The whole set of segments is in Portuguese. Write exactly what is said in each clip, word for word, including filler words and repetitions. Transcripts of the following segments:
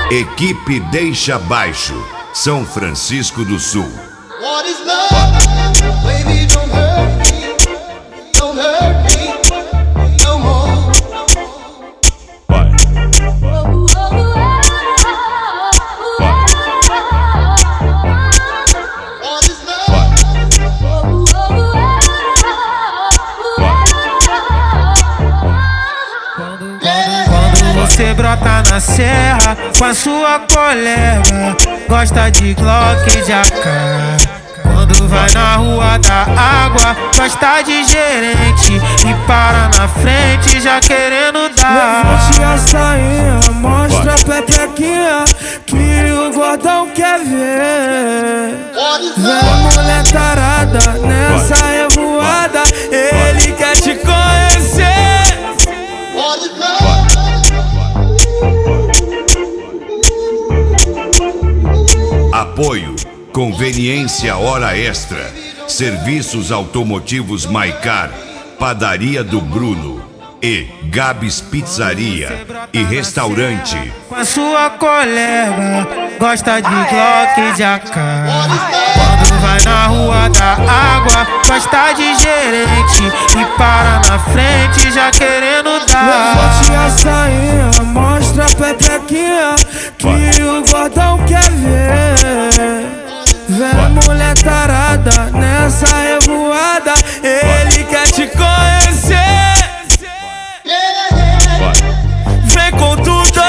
Equipe Deixa Baixo, São Francisco do Sul. What is love? Baby, don't hurt me. Don't hurt me no more. Vai. What is love? Quando você brota na serra com a sua colega, gosta de Glock e de A K. Quando vai na rua da água, gosta de gerente e para na frente já querendo dar. Levante a sainha, mostra a pepequinha que o gordão quer ver. Vem mulher tarada nessa revoada, ele quer te conhecer. What is love? Apoio, Conveniência Hora Extra, Serviços Automotivos Maicar, Padaria do Bruno e Gabs Pizzaria e Restaurante. Com a sua colega, gosta de Glock e de A K. Quando vai na rua da água, gosta de gerente e para na frente já querendo dar. Levante a sainha, mostra a pepequinha que o gordão quer ver. Vem mulher tarada nessa revoada, ele quer te conhecer. Vem com tudo,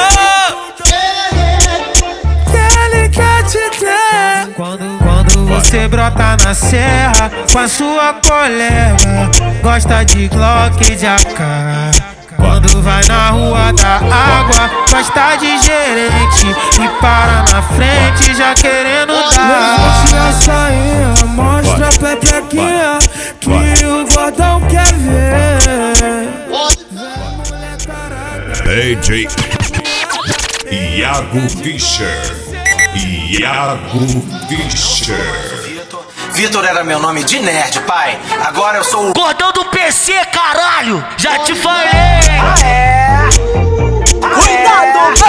ele quer te ter. Quando, quando você brota na serra com a sua colega, gosta de Glock e de A K. Quando vai na rua da água, gosta de gerente e para na frente já querendo dar. Levante a sainha, mostra a pepequinha que o gordão quer ver. D J Iago Fischer. Iago Fischer. Vitor era meu nome de nerd, pai. Agora eu sou o Gordão do P C, caralho! Já te falei! Ah, é? Cuidado,